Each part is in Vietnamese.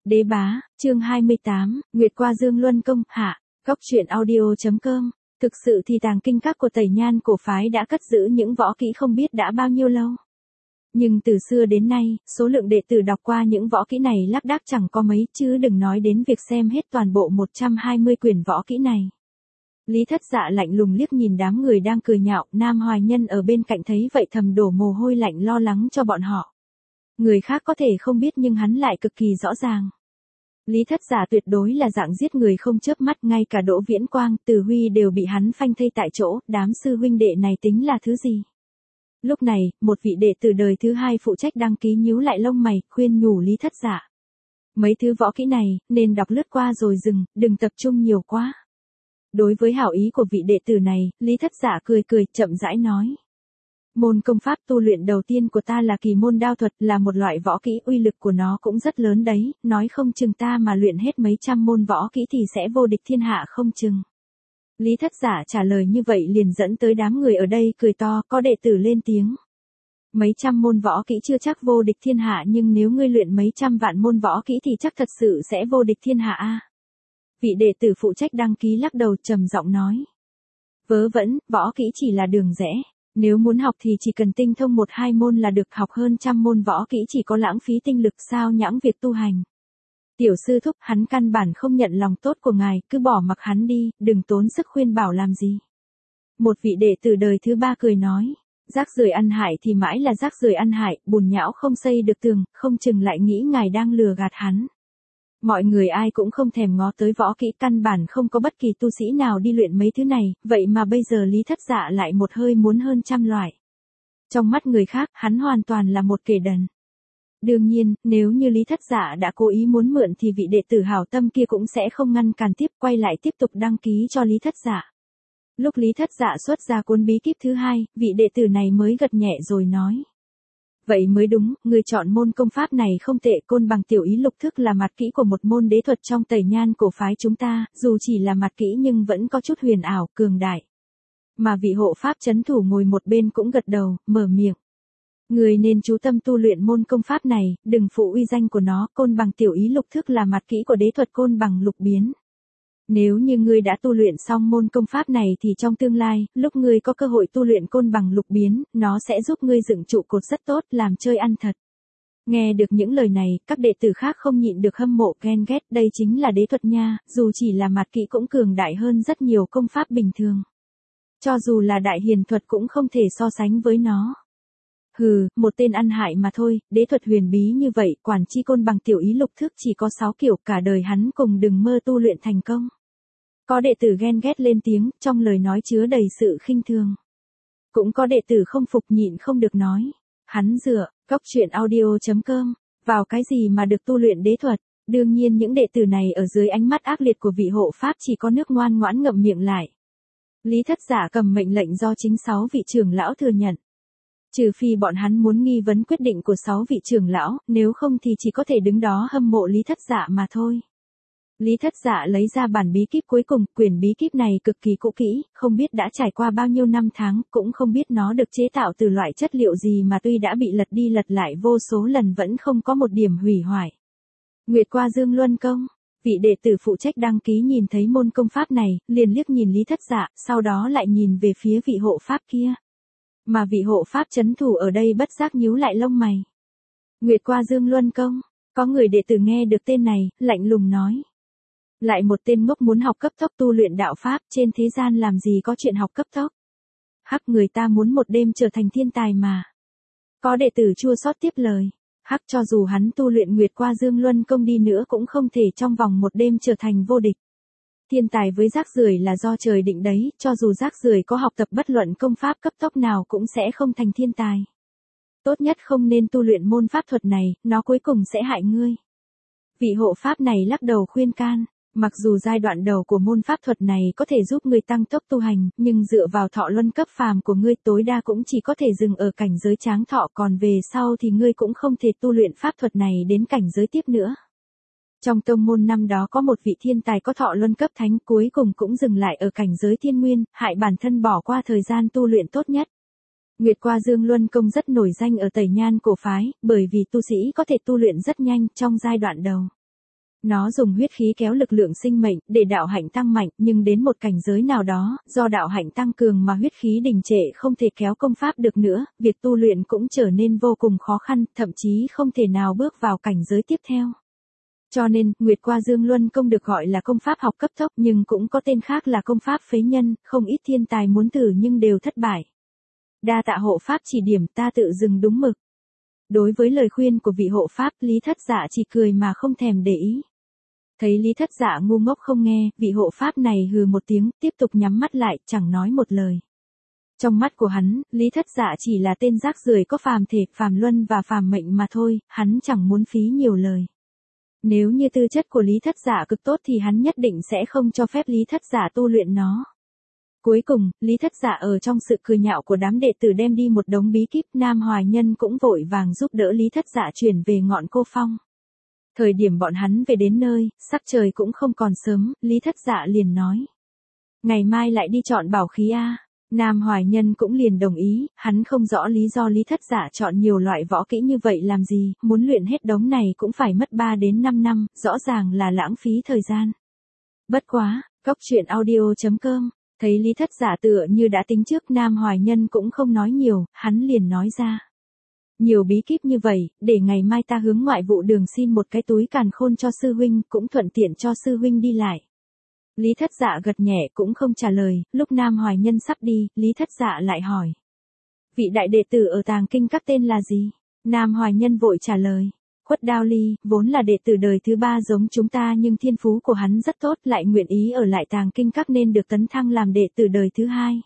Đế bá, chương 28, Nguyệt qua Dương Luân công, hạ, góc truyện audio.com. Thực sự thì tàng kinh các của Tây Nhan cổ phái đã cất giữ những võ kỹ không biết đã bao nhiêu lâu. Nhưng từ xưa đến nay, số lượng đệ tử đọc qua những võ kỹ này lác đác chẳng có mấy, chứ đừng nói đến việc xem hết toàn bộ 120 quyển võ kỹ này. Lý Thất Dạ lạnh lùng liếc nhìn đám người đang cười nhạo, Nam Hoài Nhân ở bên cạnh thấy vậy thầm đổ mồ hôi lạnh lo lắng cho bọn họ. Người khác có thể không biết nhưng hắn lại cực kỳ rõ ràng. Lý Thất Dạ tuyệt đối là dạng giết người không chớp mắt, ngay cả Đỗ Viễn Quang, Từ Huy đều bị hắn phanh thây tại chỗ, đám sư huynh đệ này tính là thứ gì? Lúc này, một vị đệ tử đời thứ hai phụ trách đăng ký nhíu lại lông mày, khuyên nhủ Lý Thất Dạ. Mấy thứ võ kỹ này, nên đọc lướt qua rồi dừng, đừng tập trung nhiều quá. Đối với hảo ý của vị đệ tử này, Lý Thất Dạ cười cười, chậm rãi nói. Môn công pháp tu luyện đầu tiên của ta là kỳ môn đao thuật, là một loại võ kỹ, uy lực của nó cũng rất lớn đấy, nói không chừng ta mà luyện hết mấy trăm môn võ kỹ thì sẽ vô địch thiên hạ không chừng. Lý Thất Dạ trả lời như vậy liền dẫn tới đám người ở đây cười to, có đệ tử lên tiếng. Mấy trăm môn võ kỹ chưa chắc vô địch thiên hạ, nhưng nếu ngươi luyện mấy trăm vạn môn võ kỹ thì chắc thật sự sẽ vô địch thiên hạ a. Vị đệ tử phụ trách đăng ký lắc đầu trầm giọng nói. Vớ vẩn, võ kỹ chỉ là đường rẽ. Nếu muốn học thì chỉ cần tinh thông 1-2 môn là được, học hơn trăm môn võ kỹ chỉ có lãng phí tinh lực, sao nhãng việc tu hành. Tiểu sư thúc, hắn căn bản không nhận lòng tốt của ngài, cứ bỏ mặc hắn đi, đừng tốn sức khuyên bảo làm gì. Một vị đệ tử đời thứ ba cười nói, rác rưởi ăn hại thì mãi là rác rưởi ăn hại, bùn nhão không xây được tường, không chừng lại nghĩ ngài đang lừa gạt hắn. Mọi người ai cũng không thèm ngó tới võ kỹ, căn bản không có bất kỳ tu sĩ nào đi luyện mấy thứ này, vậy mà bây giờ Lý Thất Dạ lại một hơi muốn hơn trăm loại. Trong mắt người khác, hắn hoàn toàn là một kẻ đần. Đương nhiên, nếu như Lý Thất Dạ đã cố ý muốn mượn thì vị đệ tử hảo tâm kia cũng sẽ không ngăn cản tiếp, quay lại tiếp tục đăng ký cho Lý Thất Dạ. Lúc Lý Thất Dạ xuất ra cuốn bí kíp thứ hai, vị đệ tử này mới gật nhẹ rồi nói. Vậy mới đúng, người chọn môn công pháp này không tệ, Côn Bằng Tiểu Ý Lục Thức là mặt kỹ của một môn đế thuật trong Tây Nhan cổ phái chúng ta, dù chỉ là mặt kỹ nhưng vẫn có chút huyền ảo, cường đại. Mà vị hộ pháp chấn thủ ngồi một bên cũng gật đầu, mở miệng. Người nên chú tâm tu luyện môn công pháp này, đừng phụ uy danh của nó, Côn Bằng Tiểu Ý Lục Thức là mặt kỹ của đế thuật Côn Bằng Lục Biến. Nếu như ngươi đã tu luyện xong môn công pháp này thì trong tương lai, lúc ngươi có cơ hội tu luyện Côn Bằng Lục Biến, nó sẽ giúp ngươi dựng trụ cột rất tốt, làm chơi ăn thật. Nghe được những lời này, các đệ tử khác không nhịn được hâm mộ ghen ghét, đây chính là đế thuật nha, dù chỉ là mặt kỹ cũng cường đại hơn rất nhiều công pháp bình thường. Cho dù là đại hiền thuật cũng không thể so sánh với nó. Hừ, một tên ăn hại mà thôi, đế thuật huyền bí như vậy, quản chi Côn Bằng Tiểu Ý Lục Thức chỉ có 6 kiểu, cả đời hắn cùng đừng mơ tu luyện thành công. Có đệ tử ghen ghét lên tiếng, trong lời nói chứa đầy sự khinh thường. Cũng có đệ tử không phục nhịn không được nói. Hắn dựa, góc truyện audio.com, vào cái gì mà được tu luyện đế thuật. Đương nhiên những đệ tử này ở dưới ánh mắt ác liệt của vị hộ pháp chỉ có nước ngoan ngoãn ngậm miệng lại. Lý Thất Dạ cầm mệnh lệnh do chính 6 vị trưởng lão thừa nhận. Trừ phi bọn hắn muốn nghi vấn quyết định của 6 vị trưởng lão, nếu không thì chỉ có thể đứng đó hâm mộ Lý Thất Dạ mà thôi. Lý Thất Dạ lấy ra bản bí kíp cuối cùng, quyển bí kíp này cực kỳ cũ kỹ, không biết đã trải qua bao nhiêu năm tháng, cũng không biết nó được chế tạo từ loại chất liệu gì mà tuy đã bị lật đi lật lại vô số lần vẫn không có một điểm hủy hoại. Nguyệt qua Dương Luân công, vị đệ tử phụ trách đăng ký nhìn thấy môn công pháp này, liền liếc nhìn Lý Thất Dạ, sau đó lại nhìn về phía vị hộ pháp kia. Mà vị hộ pháp chấn thủ ở đây bất giác nhíu lại lông mày. Nguyệt qua Dương Luân công, có người đệ tử nghe được tên này, lạnh lùng nói. Lại một tên ngốc muốn học cấp tốc tu luyện đạo pháp, trên thế gian làm gì có chuyện học cấp tốc. Hắc, người ta muốn một đêm trở thành thiên tài mà. Có đệ tử chua xót tiếp lời. Hắc, cho dù hắn tu luyện Nguyệt qua Dương Luân công đi nữa cũng không thể trong vòng một đêm trở thành vô địch. Thiên tài với rác rưởi là do trời định đấy, cho dù rác rưởi có học tập bất luận công pháp cấp tốc nào cũng sẽ không thành thiên tài. Tốt nhất không nên tu luyện môn pháp thuật này, nó cuối cùng sẽ hại ngươi. Vị hộ pháp này lắc đầu khuyên can. Mặc dù giai đoạn đầu của môn pháp thuật này có thể giúp ngươi tăng tốc tu hành, nhưng dựa vào thọ luân cấp phàm của ngươi tối đa cũng chỉ có thể dừng ở cảnh giới tráng thọ, còn về sau thì ngươi cũng không thể tu luyện pháp thuật này đến cảnh giới tiếp nữa. Trong tông môn năm đó có một vị thiên tài có thọ luân cấp thánh, cuối cùng cũng dừng lại ở cảnh giới thiên nguyên, hại bản thân bỏ qua thời gian tu luyện tốt nhất. Nguyệt qua Dương Luân công rất nổi danh ở Tây Nhan cổ phái, bởi vì tu sĩ có thể tu luyện rất nhanh trong giai đoạn đầu. Nó dùng huyết khí kéo lực lượng sinh mệnh để đạo hạnh tăng mạnh, nhưng đến một cảnh giới nào đó, do đạo hạnh tăng cường mà huyết khí đình trệ không thể kéo công pháp được nữa, việc tu luyện cũng trở nên vô cùng khó khăn, thậm chí không thể nào bước vào cảnh giới tiếp theo. Cho nên, Nguyệt Qua Dương Luân Công được gọi là công pháp học cấp tốc, nhưng cũng có tên khác là công pháp phế nhân, không ít thiên tài muốn thử nhưng đều thất bại. Đa tạ hộ pháp chỉ điểm, ta tự dừng đúng mực. Đối với lời khuyên của vị hộ pháp, Lý Thất Dạ chỉ cười mà không thèm để ý. Thấy Lý Thất Dạ ngu ngốc không nghe, vị hộ pháp này hừ một tiếng, tiếp tục nhắm mắt lại, chẳng nói một lời. Trong mắt của hắn, Lý Thất Dạ chỉ là tên rác rưởi có phàm thể, phàm luân và phàm mệnh mà thôi, hắn chẳng muốn phí nhiều lời. Nếu như tư chất của Lý Thất Dạ cực tốt thì hắn nhất định sẽ không cho phép Lý Thất Dạ tu luyện nó. Cuối cùng, Lý Thất Dạ ở trong sự cười nhạo của đám đệ tử đem đi một đống bí kíp, Nam Hoài Nhân cũng vội vàng giúp đỡ Lý Thất Dạ chuyển về ngọn Cô Phong. Thời điểm bọn hắn về đến nơi, sắc trời cũng không còn sớm, Lý Thất Dạ liền nói. Ngày mai lại đi chọn bảo khí a. Nam Hoài Nhân cũng liền đồng ý, hắn không rõ lý do Lý Thất Dạ chọn nhiều loại võ kỹ như vậy làm gì, muốn luyện hết đống này cũng phải mất 3 đến 5 năm, rõ ràng là lãng phí thời gian. Bất quá, coctruyện.audio.com, thấy Lý Thất Dạ tựa như đã tính trước, Nam Hoài Nhân cũng không nói nhiều, hắn liền nói ra. Nhiều bí kíp như vậy, để ngày mai ta hướng ngoại vụ đường xin một cái túi càn khôn cho sư huynh, cũng thuận tiện cho sư huynh đi lại. Lý Thất Dạ gật nhẹ cũng không trả lời, lúc Nam Hoài Nhân sắp đi, Lý Thất Dạ lại hỏi. Vị đại đệ tử ở Tàng Kinh Các tên là gì? Nam Hoài Nhân vội trả lời. Khuất Đao Ly, vốn là đệ tử đời thứ 3 giống chúng ta nhưng thiên phú của hắn rất tốt, lại nguyện ý ở lại Tàng Kinh Các nên được tấn thăng làm đệ tử đời thứ 2.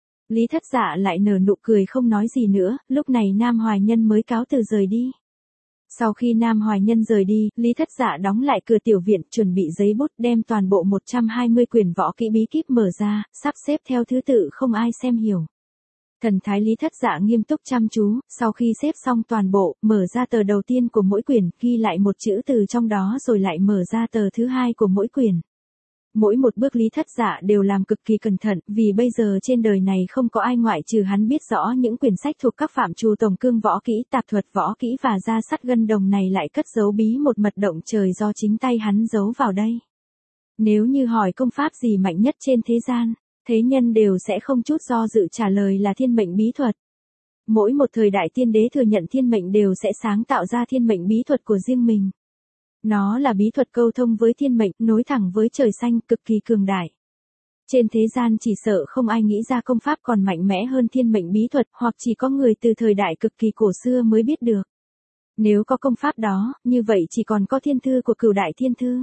Lý Thất Dạ lại nở nụ cười không nói gì nữa, lúc này Nam Hoài Nhân mới cáo từ rời đi. Sau khi Nam Hoài Nhân rời đi, Lý Thất Dạ đóng lại cửa tiểu viện, chuẩn bị giấy bút, đem toàn bộ 120 quyển võ kỹ bí kíp mở ra, sắp xếp theo thứ tự không ai xem hiểu. Thần thái Lý Thất Dạ nghiêm túc chăm chú, sau khi xếp xong toàn bộ, mở ra tờ đầu tiên của mỗi quyển, ghi lại một chữ từ trong đó rồi lại mở ra tờ thứ 2 của mỗi quyển. Mỗi một bước Lý Thất Dạ đều làm cực kỳ cẩn thận, vì bây giờ trên đời này không có ai ngoại trừ hắn biết rõ những quyển sách thuộc các phạm trù tổng cương võ kỹ, tạp thuật võ kỹ và gia sắt gân đồng này lại cất giấu bí một mật động trời do chính tay hắn giấu vào đây. Nếu như hỏi công pháp gì mạnh nhất trên thế gian, thế nhân đều sẽ không chút do dự trả lời là thiên mệnh bí thuật. Mỗi một thời đại tiên đế thừa nhận thiên mệnh đều sẽ sáng tạo ra thiên mệnh bí thuật của riêng mình. Nó là bí thuật câu thông với thiên mệnh, nối thẳng với trời xanh, cực kỳ cường đại. Trên thế gian chỉ sợ không ai nghĩ ra công pháp còn mạnh mẽ hơn thiên mệnh bí thuật, hoặc chỉ có người từ thời đại cực kỳ cổ xưa mới biết được. Nếu có công pháp đó, như vậy chỉ còn có thiên thư của Cửu Đại Thiên Thư.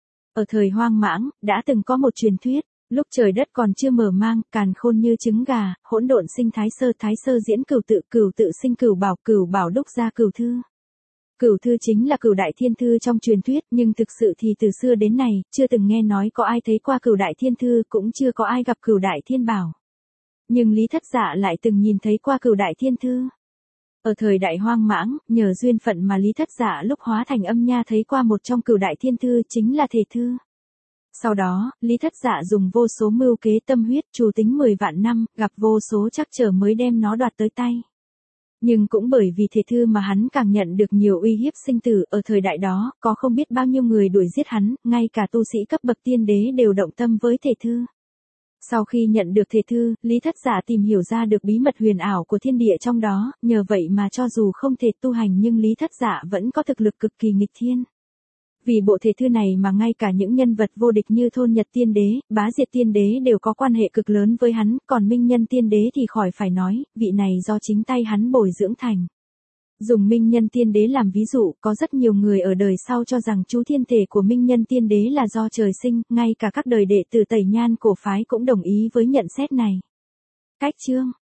Ở thời Hoang Mãng, đã từng có một truyền thuyết, lúc trời đất còn chưa mở mang, càn khôn như trứng gà, hỗn độn sinh thái sơ diễn cửu tự sinh cửu bảo đúc ra cửu thư. Cửu thư chính là Cửu Đại Thiên Thư trong truyền thuyết, nhưng thực sự thì từ xưa đến nay, chưa từng nghe nói có ai thấy qua Cửu Đại Thiên Thư, cũng chưa có ai gặp Cửu Đại Thiên Bảo. Nhưng Lý Thất Dạ lại từng nhìn thấy qua Cửu Đại Thiên Thư. Ở thời đại Hoang Mãng, nhờ duyên phận mà Lý Thất Dạ lúc hóa thành âm nha thấy qua một trong Cửu Đại Thiên Thư, chính là Thể Thư. Sau đó, Lý Thất Dạ dùng vô số mưu kế tâm huyết, trù tính 10 vạn năm, gặp vô số trắc trở mới đem nó đoạt tới tay. Nhưng cũng bởi vì Thể Thư mà hắn càng nhận được nhiều uy hiếp sinh tử, ở thời đại đó, có không biết bao nhiêu người đuổi giết hắn, ngay cả tu sĩ cấp bậc tiên đế đều động tâm với Thể Thư. Sau khi nhận được Thể Thư, Lý Thất Dạ tìm hiểu ra được bí mật huyền ảo của thiên địa trong đó, nhờ vậy mà cho dù không thể tu hành nhưng Lý Thất Dạ vẫn có thực lực cực kỳ nghịch thiên. Vì bộ Thể Thư này mà ngay cả những nhân vật vô địch như Thôn Nhật Tiên Đế, Bá Diệt Tiên Đế đều có quan hệ cực lớn với hắn, còn Minh Nhân Tiên Đế thì khỏi phải nói, vị này do chính tay hắn bồi dưỡng thành. Dùng Minh Nhân Tiên Đế làm ví dụ, có rất nhiều người ở đời sau cho rằng chú thiên thể của Minh Nhân Tiên Đế là do trời sinh, ngay cả các đời đệ tử Tẩy Nhan cổ phái cũng đồng ý với nhận xét này. Cách chương